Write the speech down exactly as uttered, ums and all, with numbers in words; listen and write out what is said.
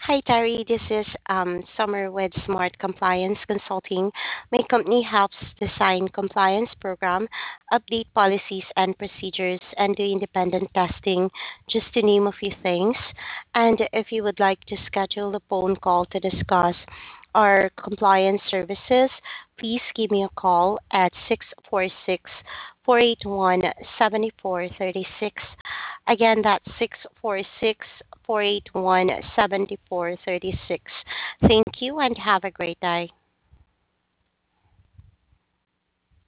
Hi, Terry. This is um, Summer with Smart Compliance Consulting. My company helps design compliance program, update policies and procedures, and do independent testing, just to name a few things. And if you would like to schedule a phone call to discuss our compliance services, please give me a call at six four six, four eight one, seven four three six. Again, that's six four six, four eight one, seven four three six. Thank you and have a great day.